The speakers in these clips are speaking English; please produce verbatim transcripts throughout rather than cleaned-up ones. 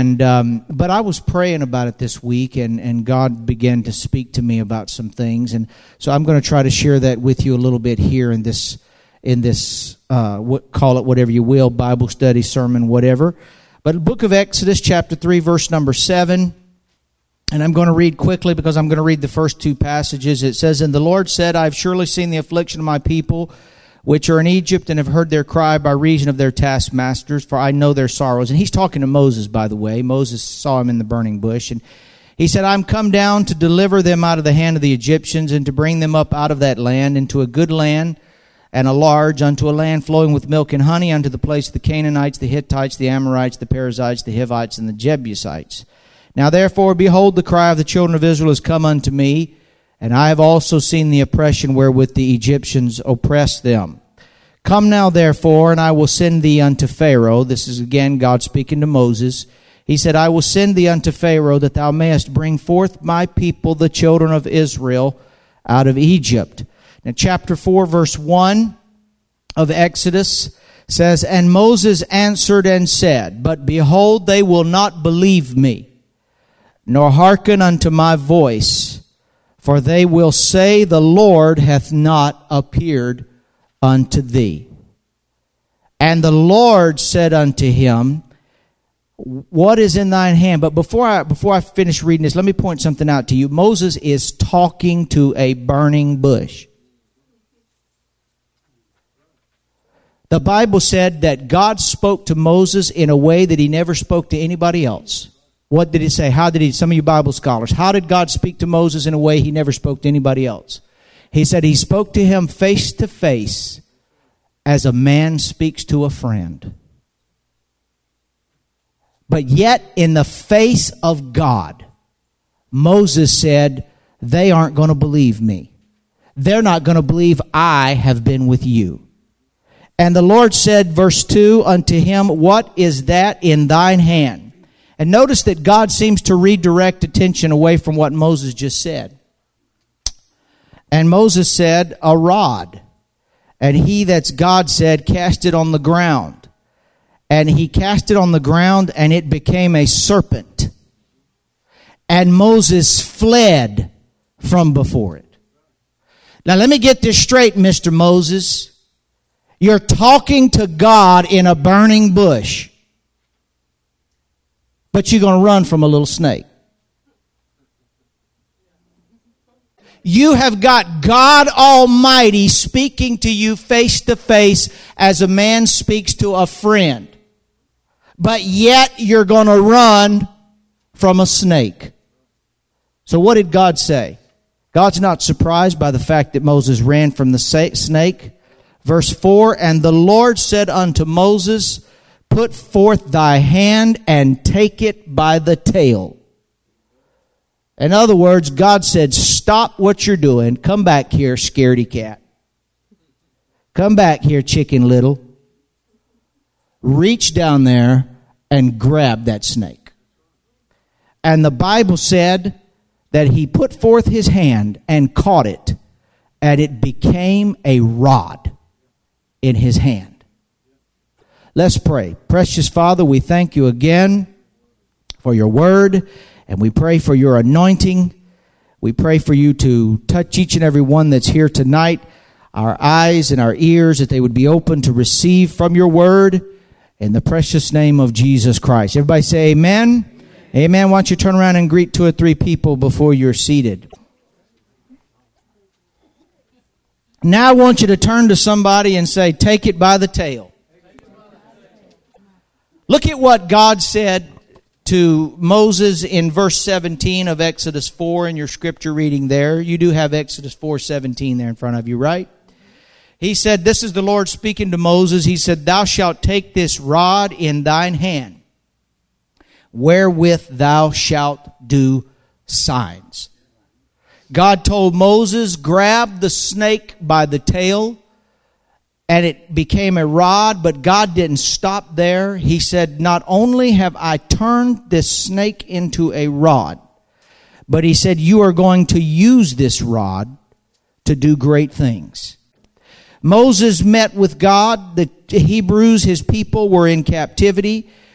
And um, but I was praying about it this week, and, and God began to speak to me about some things, and so I'm going to try to share that with you a little bit here in this in this uh, what call it whatever you will, Bible study, sermon, whatever. But the book of Exodus, chapter three, verse number seven, and I'm going to read quickly because I'm going to read the first two passages. It says, "And the Lord said, I have surely seen the affliction of my people, which are in Egypt, and have heard their cry by reason of their taskmasters, for I know their sorrows." And he's talking to Moses, by the way. Moses saw him in the burning bush. And he said, "I'm come down to deliver them out of the hand of the Egyptians, and to bring them up out of that land into a good land, and a large, unto a land flowing with milk and honey, unto the place of the Canaanites, the Hittites, the Amorites, the Perizzites, the Hivites, and the Jebusites. Now therefore, behold, the cry of the children of Israel is come unto me, and I have also seen the oppression wherewith the Egyptians oppress them. Come now, therefore, and I will send thee unto Pharaoh." This is again God speaking to Moses. He said, "I will send thee unto Pharaoh, that thou mayest bring forth my people, the children of Israel, out of Egypt." Now, chapter four, verse one of Exodus says, "And Moses answered and said, But behold, they will not believe me, nor hearken unto my voice. For they will say, The Lord hath not appeared unto thee. And the Lord said unto him, What is in thine hand?" But before I before I finish reading this, let me point something out to you. Moses is talking to a burning bush. The Bible said that God spoke to Moses in a way that he never spoke to anybody else. What did it say? How did he, some of you Bible scholars, how did God speak to Moses in a way he never spoke to anybody else? He said he spoke to him face to face as a man speaks to a friend. But yet in the face of God, Moses said, they aren't going to believe me. They're not going to believe I have been with you. And the Lord said, verse two, unto him, What is that in thine hand? And notice that God seems to redirect attention away from what Moses just said. And Moses said, A rod. And he, that's God, said, Cast it on the ground. And he cast it on the ground, and it became a serpent. And Moses fled from before it. Now let me get this straight, Mister Moses. You're talking to God in a burning bush, but you're going to run from a little snake. You have got God Almighty speaking to you face to face as a man speaks to a friend. But yet you're going to run from a snake. So what did God say? God's not surprised by the fact that Moses ran from the snake. Verse four, And the Lord said unto Moses, Put forth thy hand and take it by the tail. In other words, God said, stop what you're doing. Come back here, scaredy cat. Come back here, chicken little. Reach down there and grab that snake. And the Bible said that he put forth his hand and caught it, and it became a rod in his hand. Let's pray. Precious Father, we thank you again for your word, and we pray for your anointing. We pray for you to touch each and every one that's here tonight, our eyes and our ears, that they would be open to receive from your word in the precious name of Jesus Christ. Everybody say amen. Amen. Amen. Why don't you turn around and greet two or three people before you're seated. Now I want you to turn to somebody and say, take it by the tail. Look at what God said to Moses in verse seventeen of Exodus four in your scripture reading there. You do have Exodus four seventeen there in front of you, right? He said, this is the Lord speaking to Moses. He said, thou shalt take this rod in thine hand, wherewith thou shalt do signs. God told Moses, grab the snake by the tail, and it became a rod, but God didn't stop there. He said, not only have I turned this snake into a rod, but he said, you are going to use this rod to do great things. Moses met with God. The Hebrews, his people, were in captivity.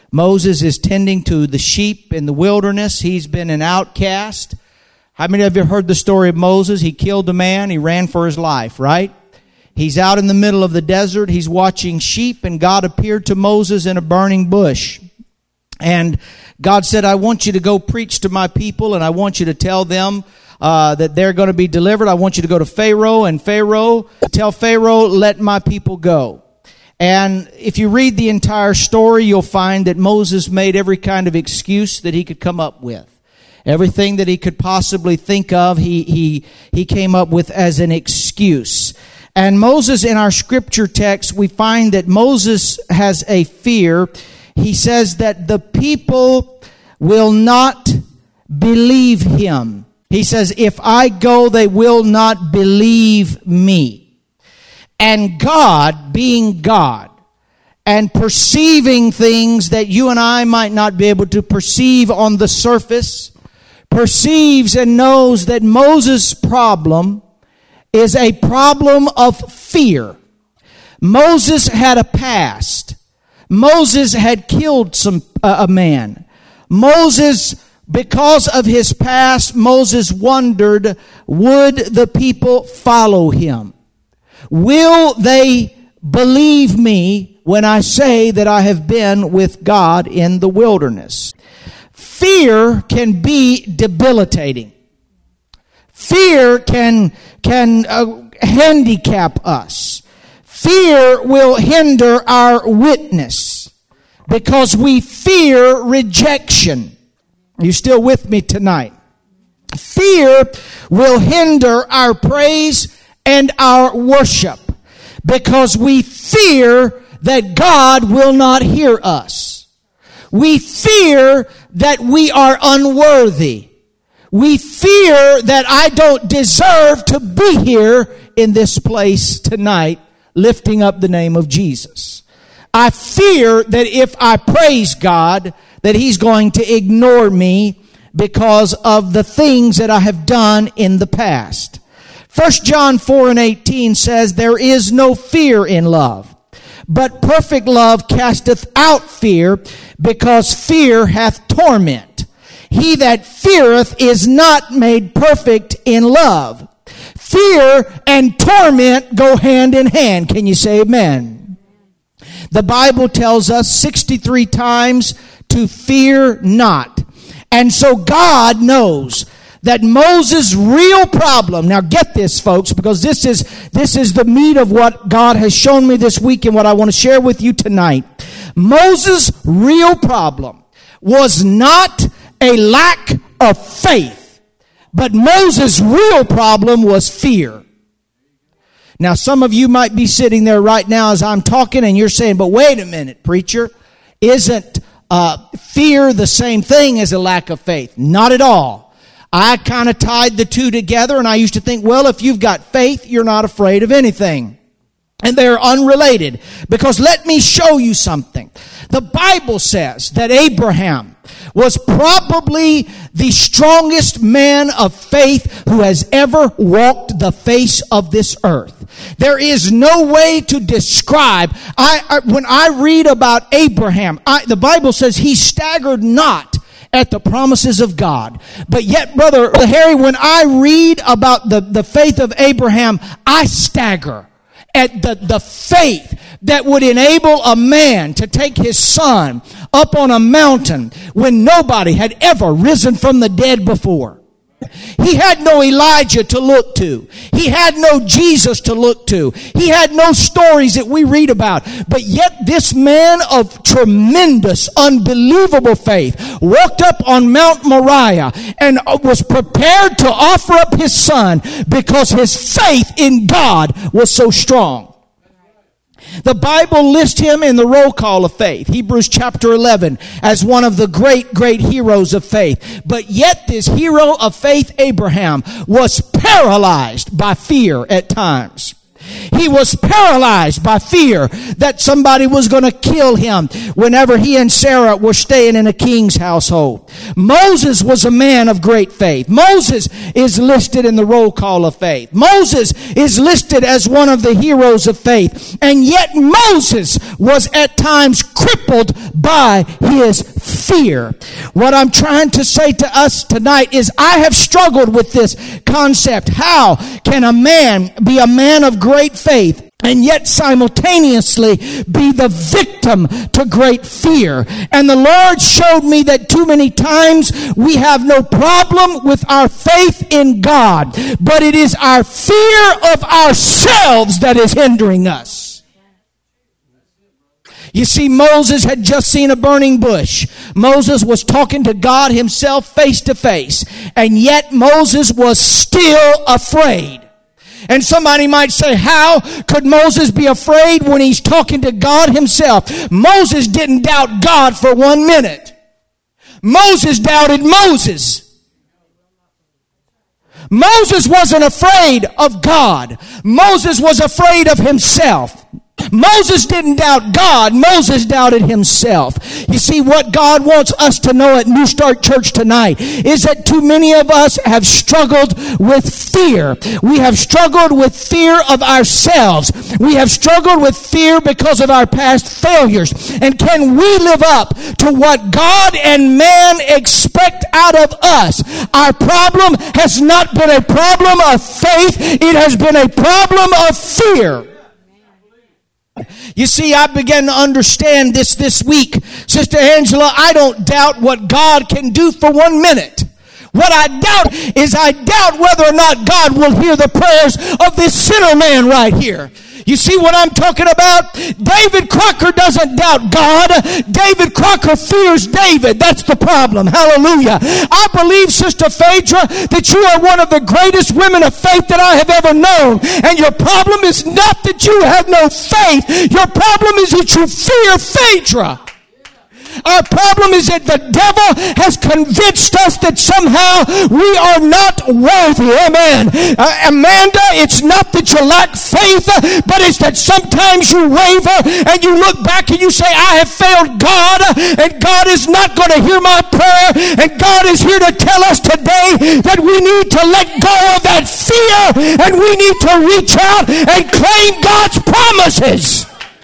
Moses is tending to the sheep in the wilderness. He's been an outcast. How many of you heard the story of Moses? He killed a man. He ran for his life, right? He's out in the middle of the desert. He's watching sheep, and God appeared to Moses in a burning bush. And God said, I want you to go preach to my people, and I want you to tell them uh, that they're going to be delivered. I want you to go to Pharaoh, and Pharaoh, tell Pharaoh, let my people go. And if you read the entire story, you'll find that Moses made every kind of excuse that he could come up with. Everything that he could possibly think of, he, he, he came up with as an excuse. And Moses, in our scripture text, we find that Moses has a fear. He says that the people will not believe him. He says, if I go, they will not believe me. And God, being God, and perceiving things that you and I might not be able to perceive on the surface, perceives and knows that Moses' problem is a problem of fear. Moses had a past. Moses had killed some uh, a man. Moses, because of his past, Moses wondered, would the people follow him? Will they believe me when I say that I have been with God in the wilderness? Fear can be debilitating. Fear can, can uh, handicap us. Fear will hinder our witness because we fear rejection. Are you still with me tonight? Fear will hinder our praise and our worship because we fear that God will not hear us. We fear that we are unworthy. We fear that I don't deserve to be here in this place tonight lifting up the name of Jesus. I fear that if I praise God, that He's going to ignore me because of the things that I have done in the past. First John four and eighteen says, there is no fear in love, but perfect love casteth out fear, because fear hath torment. He that feareth is not made perfect in love. Fear and torment go hand in hand. Can you say amen? The Bible tells us sixty-three times to fear not. And so God knows that Moses' real problem, now get this folks, because this is, this is the meat of what God has shown me this week and what I want to share with you tonight. Moses' real problem was not a lack of faith, but Moses' real problem was fear. Now some of you might be sitting there right now as I'm talking and you're saying, but wait a minute, preacher, isn't uh, fear the same thing as a lack of faith? Not at all. I kind of tied the two together, and I used to think, well, if you've got faith, you're not afraid of anything. And they're unrelated. Because let me show you something. The Bible says that Abraham was probably the strongest man of faith who has ever walked the face of this earth. There is no way to describe. I, I when I read about Abraham, I, the Bible says he staggered not at the promises of God. But yet, Brother Harry, when I read about the, the faith of Abraham, I stagger at the, the faith that would enable a man to take his son up on a mountain when nobody had ever risen from the dead before. He had no Elijah to look to. He had no Jesus to look to. He had no stories that we read about. But yet this man of tremendous, unbelievable faith walked up on Mount Moriah and was prepared to offer up his son because his faith in God was so strong. The Bible lists him in the roll call of faith, Hebrews chapter eleven, as one of the great, great heroes of faith. But yet this hero of faith, Abraham, was paralyzed by fear at times. He was paralyzed by fear that somebody was going to kill him whenever he and Sarah were staying in a king's household. Moses was a man of great faith. Moses is listed in the roll call of faith. Moses is listed as one of the heroes of faith. And yet Moses was at times crippled by his fear. What I'm trying to say to us tonight is I have struggled with this concept. How can a man be a man of great faith and yet simultaneously be the victim to great fear? And the Lord showed me that too many times we have no problem with our faith in God, but it is our fear of ourselves that is hindering us. You see, Moses had just seen a burning bush. Moses was talking to God himself face to face, and yet Moses was still afraid. And somebody might say, how could Moses be afraid when he's talking to God himself? Moses didn't doubt God for one minute. Moses doubted Moses. Moses wasn't afraid of God. Moses was afraid of himself. Moses didn't doubt God. Moses doubted himself. You see, what God wants us to know at New Start Church tonight is that too many of us have struggled with fear. We have struggled with fear of ourselves. We have struggled with fear because of our past failures. And can we live up to what God and man expect out of us? Our problem has not been a problem of faith. It has been a problem of fear. You see, I began to understand this this week. Sister Angela, I don't doubt what God can do for one minute. What I doubt is I doubt whether or not God will hear the prayers of this sinner man right here. You see what I'm talking about? David Crocker doesn't doubt God. David Crocker fears David. That's the problem. Hallelujah. I believe, Sister Phaedra, that you are one of the greatest women of faith that I have ever known. And your problem is not that you have no faith. Your problem is that you fear Phaedra. Our problem is that the devil has convinced us that somehow we are not worthy. Amen. Uh, Amanda, it's not that you lack faith, but it's that sometimes you waver and you look back and you say, I have failed God, and God is not going to hear my prayer. And God is here to tell us today that we need to let go of that fear and we need to reach out and claim God's promises.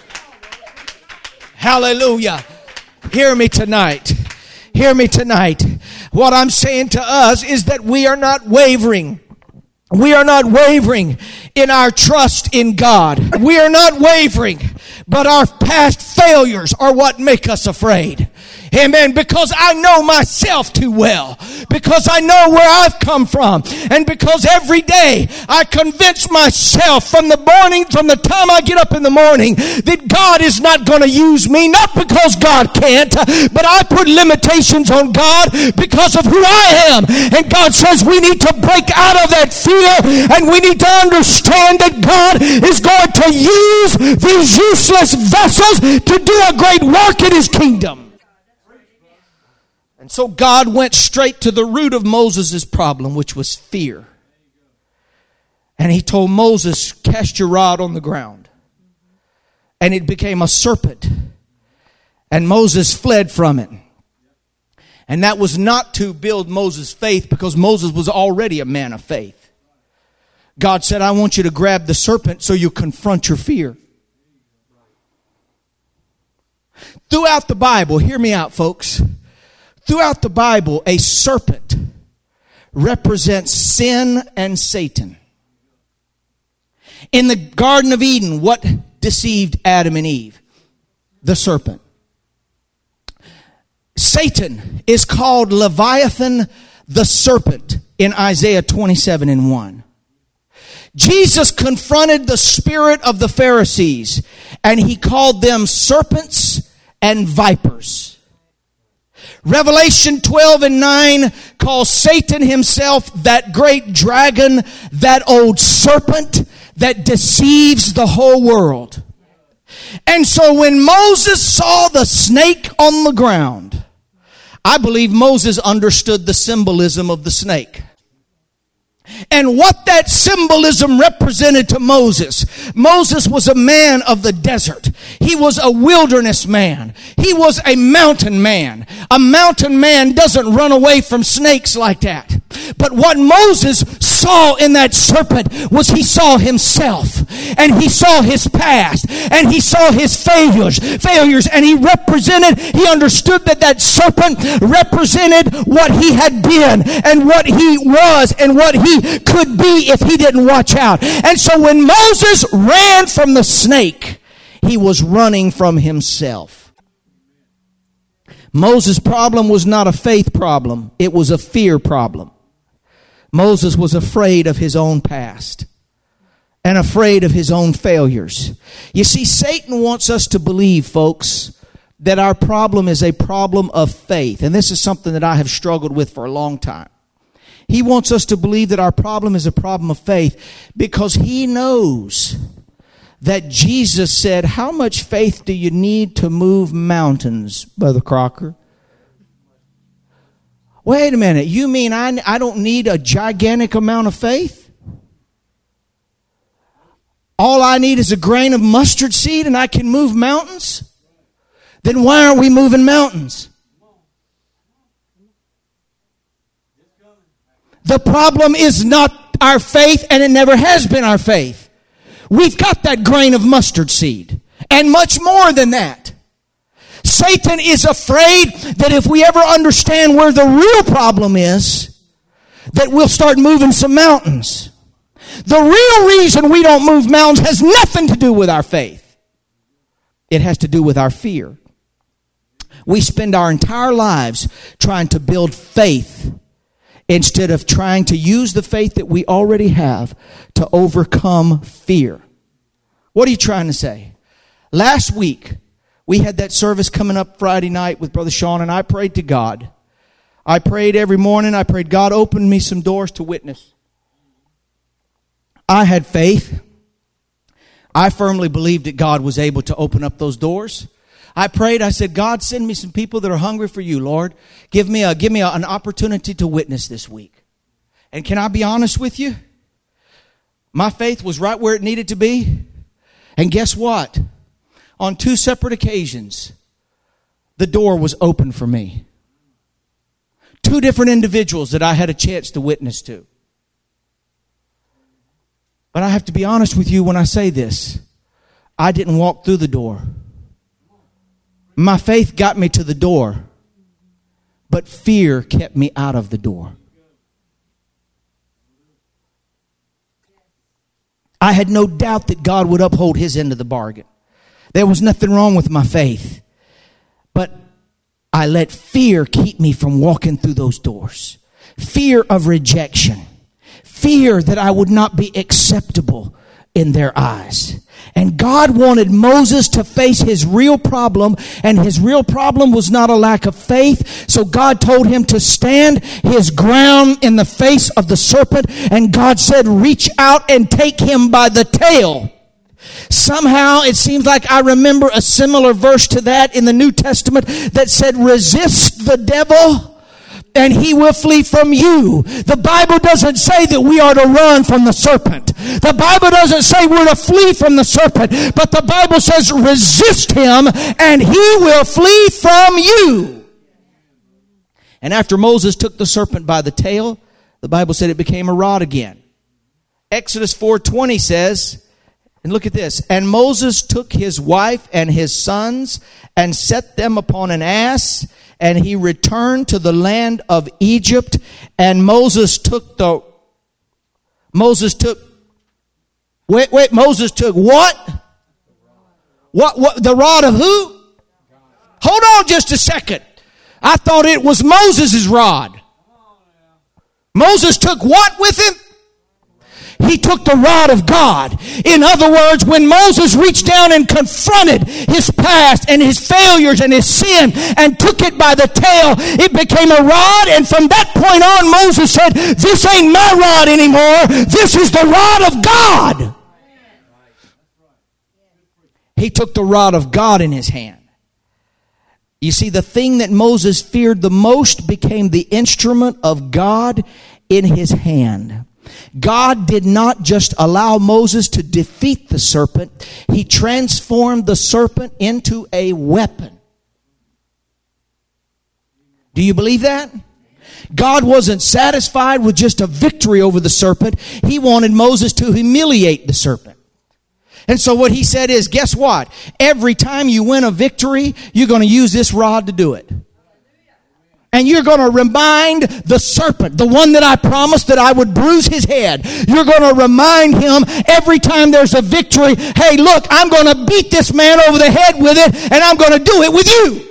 Hallelujah. Hear me tonight. Hear me tonight. What I'm saying to us is that we are not wavering. We are not wavering in our trust in God. We are not wavering, but our past failures are what make us afraid. Amen. Because I know myself too well. Because I know where I've come from. And because every day I convince myself from the morning, from the time I get up in the morning, that God is not going to use me. Not because God can't, but I put limitations on God because of who I am. And God says we need to break out of that fear, and we need to understand that God is going to use these useless vessels to do a great work in His kingdom. And so God went straight to the root of Moses' problem, which was fear. And He told Moses, cast your rod on the ground. And it became a serpent. And Moses fled from it. And that was not to build Moses' faith, because Moses was already a man of faith. God said, I want you to grab the serpent so you confront your fear. Throughout the Bible, hear me out, folks. Throughout the Bible, a serpent represents sin and Satan. In the Garden of Eden, what deceived Adam and Eve? The serpent. Satan is called Leviathan the serpent in Isaiah twenty-seven and one. Jesus confronted the spirit of the Pharisees, and He called them serpents and vipers. Revelation twelve and nine calls Satan himself that great dragon, that old serpent that deceives the whole world. And so when Moses saw the snake on the ground, I believe Moses understood the symbolism of the snake. And what that symbolism represented to Moses. Moses was a man of the desert. He was a wilderness man. He was a mountain man. A mountain man doesn't run away from snakes like that. But what Moses saw in that serpent was he saw himself. And he saw his past. And he saw his failures. Failures. And he represented, he understood that that serpent represented what he had been. And what he was. And what he could be if he didn't watch out. And so when Moses ran from the snake, he was running from himself. Moses' problem was not a faith problem. It was a fear problem. Moses was afraid of his own past and afraid of his own failures. You see, Satan wants us to believe, folks, that our problem is a problem of faith. And this is something that I have struggled with for a long time. He wants us to believe that our problem is a problem of faith because he knows that Jesus said, how much faith do you need to move mountains, Brother Crocker? Wait a minute. You mean I, I don't need a gigantic amount of faith? All I need is a grain of mustard seed and I can move mountains? Then why aren't we moving mountains? The problem is not our faith, and it never has been our faith. We've got that grain of mustard seed, and much more than that. Satan is afraid that if we ever understand where the real problem is, that we'll start moving some mountains. The real reason we don't move mountains has nothing to do with our faith. It has to do with our fear. We spend our entire lives trying to build faith instead of trying to use the faith that we already have to overcome fear. What are you trying to say? Last week, we had that service coming up Friday night with Brother Sean, and I prayed to God. I prayed every morning. I prayed, God, open me some doors to witness. I had faith. I firmly believed that God was able to open up those doors. I prayed, I said, God, send me some people that are hungry for you, Lord. Give me a, give me a, an opportunity to witness this week. And can I be honest with you? My faith was right where it needed to be. And guess what? On two separate occasions, the door was open for me. Two different individuals that I had a chance to witness to. But I have to be honest with you when I say this. I didn't walk through the door. My faith got me to the door, but fear kept me out of the door. I had no doubt that God would uphold his end of the bargain. There was nothing wrong with my faith, but I let fear keep me from walking through those doors. Fear of rejection. Fear that I would not be acceptable in their eyes. And God wanted Moses to face his real problem, and his real problem was not a lack of faith. So God told him to stand his ground in the face of the serpent, and God said, reach out and take him by the tail. Somehow it seems like I remember a similar verse to that in the New Testament that said, resist the devil and he will flee from you. The Bible doesn't say that we are to run from the serpent. The Bible doesn't say we're to flee from the serpent. But the Bible says resist him and he will flee from you. And after Moses took the serpent by the tail, the Bible said it became a rod again. Exodus four twenty says, and look at this, and Moses took his wife and his sons and set them upon an ass, and he returned to the land of Egypt. And Moses took the, Moses took, wait, wait, Moses took what? What, what, the rod of who? Hold on just a second. I thought it was Moses' rod. Moses took what with him? He took the rod of God. In other words, when Moses reached down and confronted his past and his failures and his sin and took it by the tail, it became a rod. And from that point on, Moses said, this ain't my rod anymore. This is the rod of God. He took the rod of God in his hand. You see, the thing that Moses feared the most became the instrument of God in his hand. God did not just allow Moses to defeat the serpent. He transformed the serpent into a weapon. Do you believe that? God wasn't satisfied with just a victory over the serpent. He wanted Moses to humiliate the serpent. And so what he said is, guess what? Every time you win a victory, you're going to use this rod to do it. And you're going to remind the serpent, the one that I promised that I would bruise his head. You're going to remind him every time there's a victory, hey, look, I'm going to beat this man over the head with it, and I'm going to do it with you.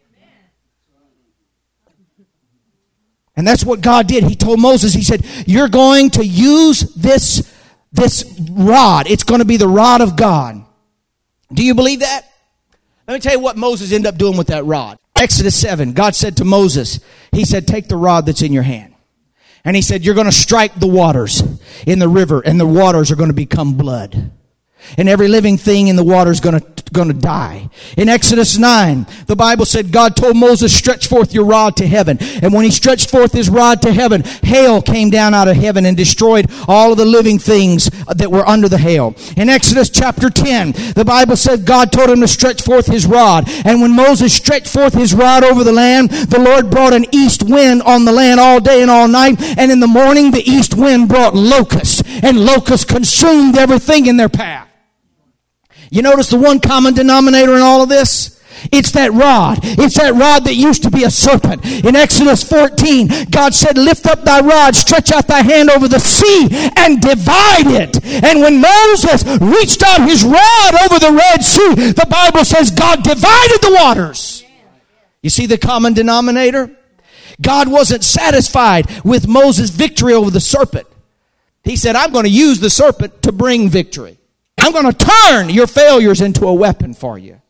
And that's what God did. He told Moses, he said, you're going to use this, this rod. It's going to be the rod of God. Do you believe that? Let me tell you what Moses ended up doing with that rod. Exodus seven, God said to Moses, he said, take the rod that's in your hand. And he said, you're going to strike the waters in the river, and the waters are going to become blood. And every living thing in the water is going to, going to die. In Exodus nine, the Bible said God told Moses, stretch forth your rod to heaven. And when he stretched forth his rod to heaven, hail came down out of heaven and destroyed all of the living things that were under the hail. In Exodus chapter ten, the Bible said God told him to stretch forth his rod. And when Moses stretched forth his rod over the land, the Lord brought an east wind on the land all day and all night. And in the morning, the east wind brought locusts, and locusts consumed everything in their path. You notice the one common denominator in all of this? It's that rod. It's that rod that used to be a serpent. In Exodus fourteen, God said, lift up thy rod, stretch out thy hand over the sea, and divide it. And when Moses reached out his rod over the Red Sea, the Bible says God divided the waters. You see the common denominator? God wasn't satisfied with Moses' victory over the serpent. He said, I'm going to use the serpent to bring victory. I'm going to turn your failures into a weapon for you.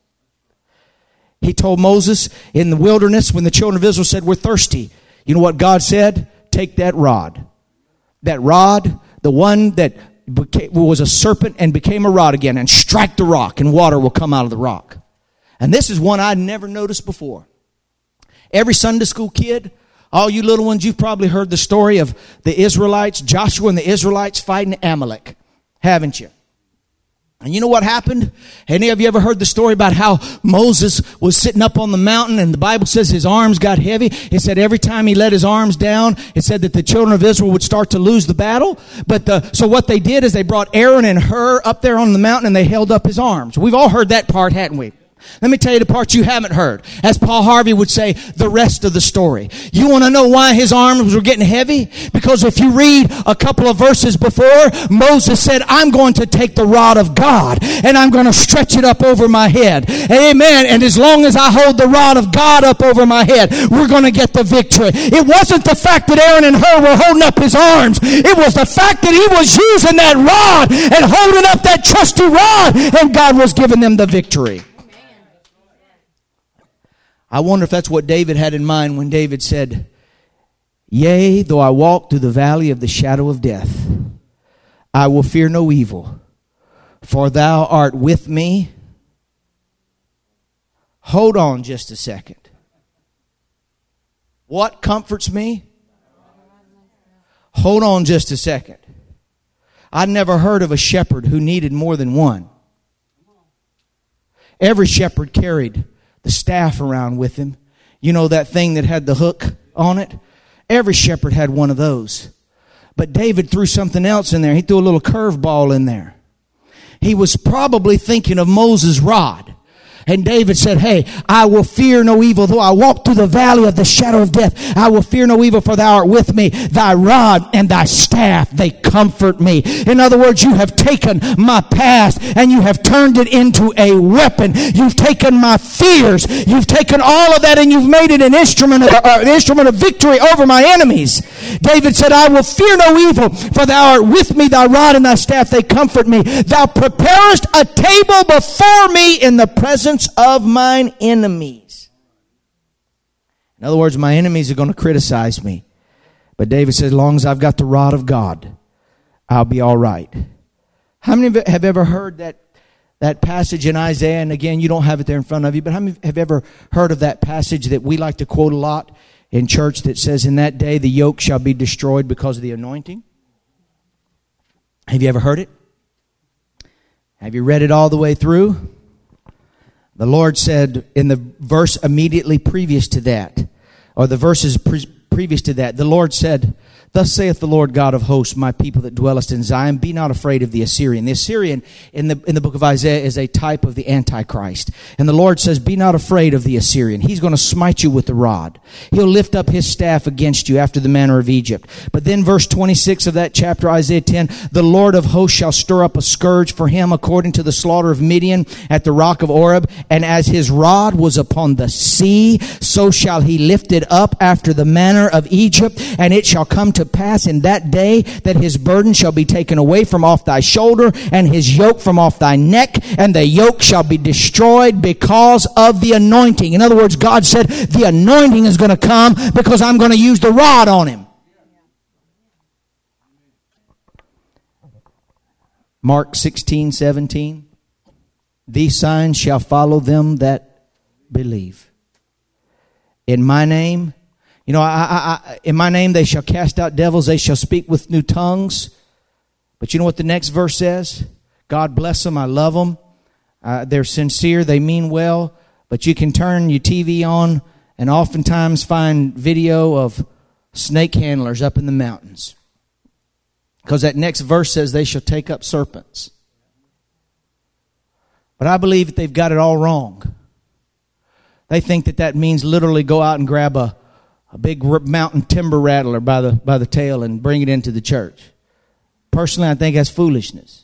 He told Moses in the wilderness when the children of Israel said, we're thirsty. You know what God said? Take that rod. That rod, the one that became, was a serpent and became a rod again, and strike the rock, and water will come out of the rock. And this is one I'd never noticed before. Every Sunday school kid, all you little ones, you've probably heard the story of the Israelites, Joshua and the Israelites fighting Amalek, haven't you? And you know what happened? Any of you ever heard the story about how Moses was sitting up on the mountain, and the Bible says his arms got heavy? It said every time he let his arms down, it said that the children of Israel would start to lose the battle. But the, so what they did is they brought Aaron and Hur up there on the mountain, and they held up his arms. We've all heard that part, hadn't we? Let me tell you the part you haven't heard. As Paul Harvey would say, the rest of the story. You want to know why his arms were getting heavy? Because if you read a couple of verses before, Moses said, I'm going to take the rod of God and I'm going to stretch it up over my head. Amen. And as long as I hold the rod of God up over my head, we're going to get the victory. It wasn't the fact that Aaron and Hur were holding up his arms. It was the fact that he was using that rod and holding up that trusty rod, and God was giving them the victory. I wonder if that's what David had in mind when David said, yea, though I walk through the valley of the shadow of death, I will fear no evil, for thou art with me. Hold on just a second. What comforts me? Hold on just a second. I'd never heard of a shepherd who needed more than one. Every shepherd carried the staff around with him. You know that thing that had the hook on it? Every shepherd had one of those. But David threw something else in there. He threw a little curveball in there. He was probably thinking of Moses' rod. And David said, hey, I will fear no evil. Though I walk through the valley of the shadow of death, I will fear no evil, for thou art with me. Thy rod and thy staff, they comfort me. In other words, you have taken my past and you have turned it into a weapon. You've taken my fears. You've taken all of that and you've made it an instrument of, uh, an instrument of victory over my enemies. David said, I will fear no evil, for thou art with me. Thy rod and thy staff, they comfort me. Thou preparest a table before me in the presence of mine enemies. In other words, my enemies are going to criticize me. But David said, as long as I've got the rod of God, I'll be all right. How many of you have ever heard that, that passage in Isaiah? And again, you don't have it there in front of you, but how many have ever heard of that passage that we like to quote a lot in church that says, in that day the yoke shall be destroyed because of the anointing? Have you ever heard it? Have you read it all the way through? The Lord said in the verse immediately previous to that, or the verses pre- previous to that, the Lord said, "Thus saith the Lord God of hosts, my people that dwellest in Zion, be not afraid of the Assyrian." The Assyrian in the in the book of Isaiah is a type of the Antichrist. And the Lord says, be not afraid of the Assyrian. He's going to smite you with the rod. He'll lift up his staff against you after the manner of Egypt. But then verse twenty-six of that chapter, Isaiah ten, the Lord of hosts shall stir up a scourge for him according to the slaughter of Midian at the rock of Oreb. And as his rod was upon the sea, so shall he lift it up after the manner of Egypt. And it shall come to to pass in that day that his burden shall be taken away from off thy shoulder and his yoke from off thy neck, and the yoke shall be destroyed because of the anointing. In other words, God said the anointing is going to come because I'm going to use the rod on him. Mark sixteen seventeen. These signs shall follow them that believe. In my name, You know, I, I, I, in my name they shall cast out devils, they shall speak with new tongues. But you know what the next verse says? God bless them, I love them. Uh, they're sincere, they mean well. But you can turn your T V on and oftentimes find video of snake handlers up in the mountains. Because that next verse says they shall take up serpents. But I believe that they've got it all wrong. They think that that means literally go out and grab a A big mountain timber rattler by the by the tail and bring it into the church. Personally, I think that's foolishness.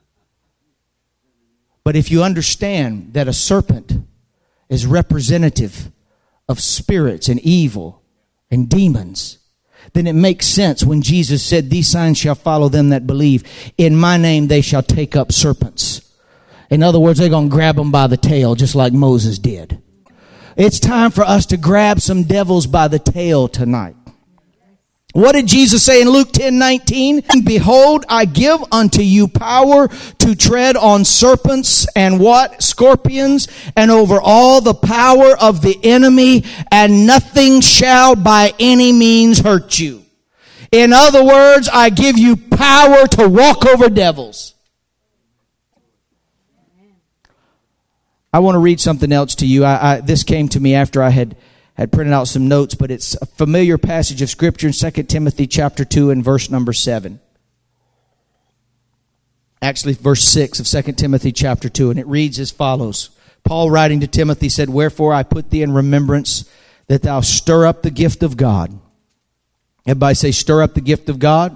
But if you understand that a serpent is representative of spirits and evil and demons, then it makes sense when Jesus said, "These signs shall follow them that believe. In my name they shall take up serpents." In other words, they're going to grab them by the tail just like Moses did. It's time for us to grab some devils by the tail tonight. What did Jesus say in Luke ten nineteen? "And behold, I give unto you power to tread on serpents and what? Scorpions, and over all the power of the enemy, and nothing shall by any means hurt you." In other words, I give you power to walk over devils. I want to read something else to you. I, I, this came to me after I had, had printed out some notes, but it's a familiar passage of Scripture in Second Timothy chapter two and verse number seven. Actually, verse six of Second Timothy chapter two, and it reads as follows. Paul, writing to Timothy, said, "Wherefore I put thee in remembrance that thou stir up the gift of God." Everybody say, stir up the gift of God,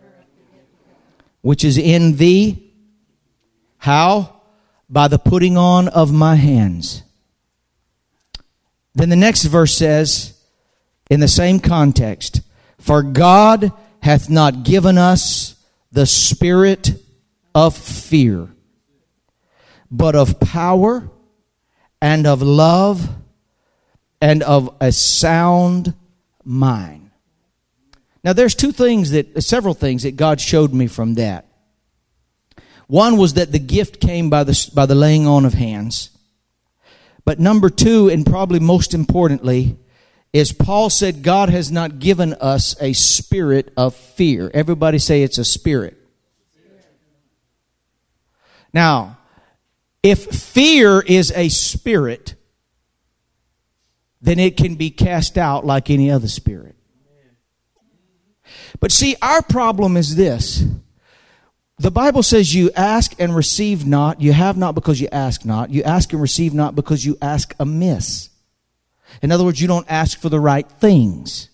which is in thee. How? By the putting on of my hands. Then the next verse says, in the same context, "For God hath not given us the spirit of fear, but of power and of love and of a sound mind." Now there's two things that, several things that God showed me from that. One was that the gift came by the, by the laying on of hands. But number two, and probably most importantly, is Paul said God has not given us a spirit of fear. Everybody say it's a spirit. Now, if fear is a spirit, then it can be cast out like any other spirit. But see, our problem is this. The Bible says you ask and receive not. You have not because you ask not. You ask and receive not because you ask amiss. In other words, you don't ask for the right things.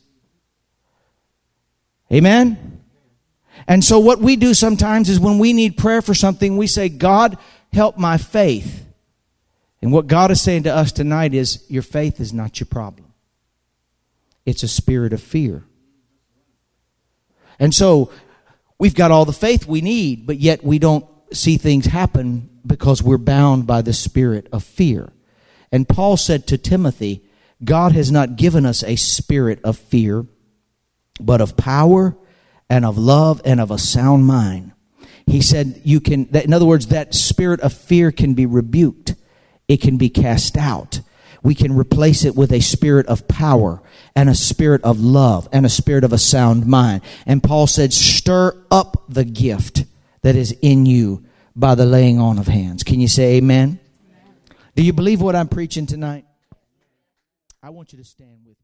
Amen? And so what we do sometimes is when we need prayer for something, we say, "God, help my faith." And what God is saying to us tonight is, your faith is not your problem. It's a spirit of fear. And so we've got all the faith we need, but yet we don't see things happen because we're bound by the spirit of fear. And Paul said to Timothy, God has not given us a spirit of fear, but of power and of love and of a sound mind. He said you can, in other words, that spirit of fear can be rebuked. It can be cast out. We can replace it with a spirit of power and a spirit of love and a spirit of a sound mind. And Paul said, stir up the gift that is in you by the laying on of hands. Can you say amen? Amen. Do you believe what I'm preaching tonight? I want you to stand with me.